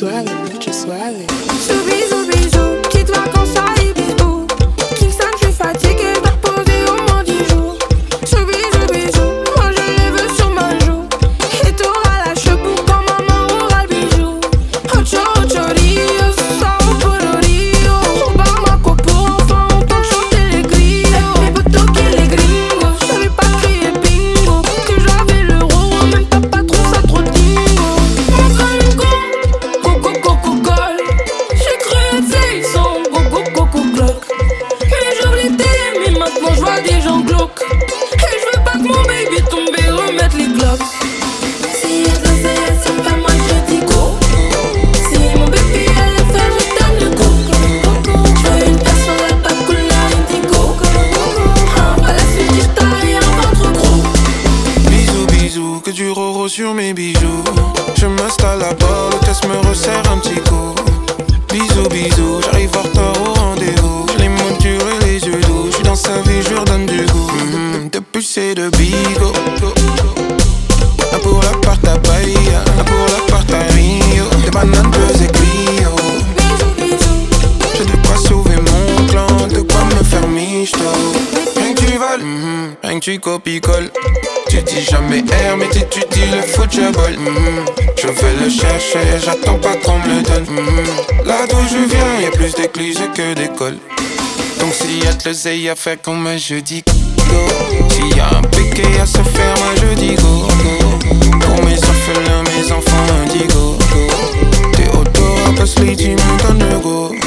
suave. Bisous, bisous, petites vacances à Ibiza. Kingston, je suis fatiguée, dois poser au moins 10 jours. Bisous, bisous, moi je les veux sur ma joue. Et t'auras la chebou quand maman aura le bijou. Ocho Rios, Sao Paulo Rio. Bamako pour enfants, on tente chanter les grillos. Les potos qui les gringos, j'avais pas crié bingo. Que j'avais l'euro, en même temps pas trop ça trop dingo. Mon canico, coco, j'ai cru être safe sans coco, clock. Mais j'oublie mais maintenant j'vois des gens glauques. Et j'veux pas que mon baby tombe et remette les glocks. Si elle te fait, c'est pas moi je dis go. Si mon baby allait faire, je donne le go. J'veux une paire sur la bague couleur indigo. À la suite du taille et un ventre gros. Bisous, bisous, que du roro sur mes bijoux. Je m'installe à bord, l'hôtesse me resserre un petit coup. Bisous, bisous, j'arrive en retard au rendez-vous. Je les mots durs et les yeux doux. J'suis dans sa vie, je redonne du goût. Depuis c'est de bigo. Un pour l'appart à Bahia, un pour l'appart à Rio. Des bananes, deux et Clio. J'ai de quoi sauver mon clan, de quoi me faire michto. Rien que tu voles, rien que tu copies-colles. Tu dis jamais R, mais tu dis le football. Je vais le chercher, j'attends pas qu'on me le donne. Là d'où je viens, y'a plus d'églises que d'écoles. Donc s'il y a de l'oseille à faire comme moi je dis go. S'il y a un péqué à se faire, moi je dis go. Pour mes orphelins, mes enfants indigo. T'es auto, passe-les, tu me donnes le go.